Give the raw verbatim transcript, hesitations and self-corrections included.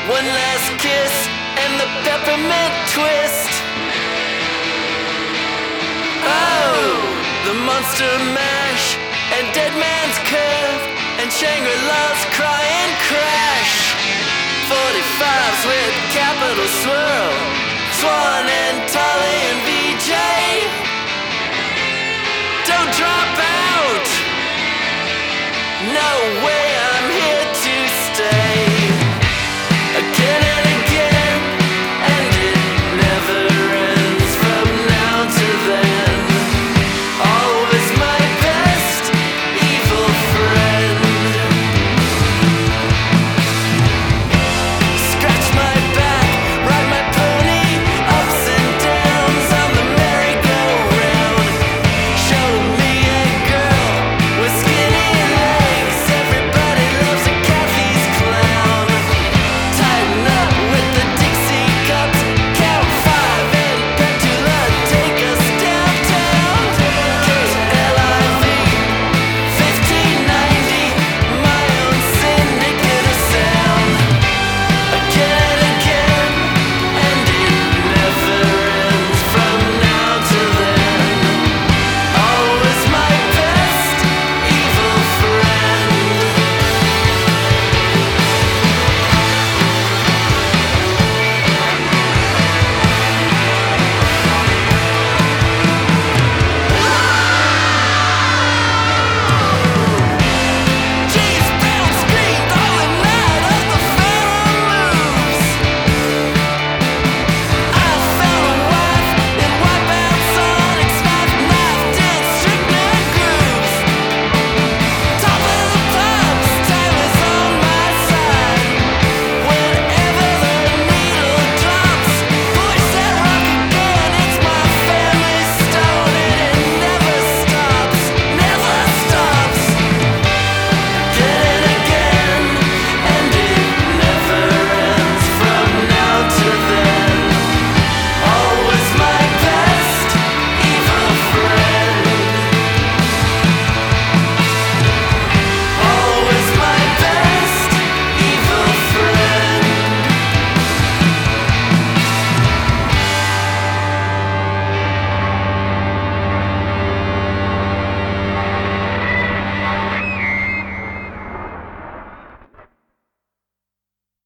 One last kiss and the peppermint twist. Oh, the monster mash and Dead Man's Curve and Shangri-La's crying crash. forty-fives with capital swirl, Swan and Tully and V J. Don't drop out, no way.